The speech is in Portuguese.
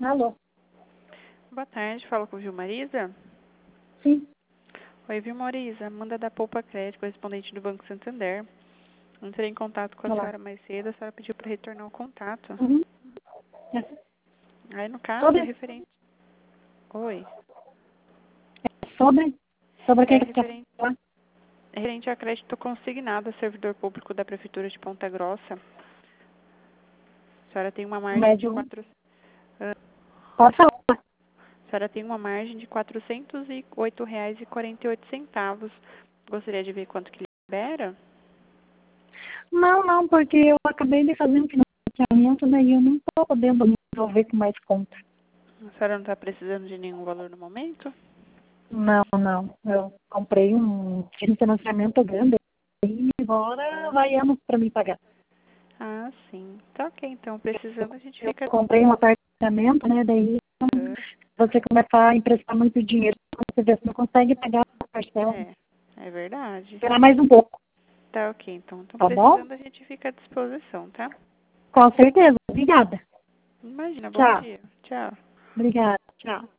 Alô? Boa tarde, falo com o Vilmarisa. Sim. Oi, Vilmarisa, Amanda da Poupa Crédito, correspondente do Banco Santander. Entrei em contato com a Olá. senhora mais cedo, a senhora pediu para retornar o contato. Uhum. Aí, no caso, é Sobre, referente... Oi. sobre o que É que você quer referente, falar? é referente a crédito consignado a servidor público da Prefeitura de Ponta Grossa. A senhora tem uma margem de Médio. 4... Pode falar. A senhora tem uma margem de R$ 408,48. Gostaria de ver quanto que libera? Não, porque eu acabei de fazer um financiamento, daí eu não estou podendo me envolver com mais conta. A senhora não está precisando de nenhum valor no momento? Não. Eu comprei fiz um financiamento grande e agora vai anos para me pagar. Ah, sim. Tá ok, então. Precisando, a gente Eu fica... comprei um apartamento, né? Daí você começar a emprestar muito dinheiro, você vê se não consegue pagar a parcela. É verdade. Esperar mais um pouco, Tá ok, então. Então, tá bom? precisando, a gente fica à disposição, tá? Com certeza. Obrigada. Imagina, bom Tchau. dia. Tchau. Obrigada. Tchau.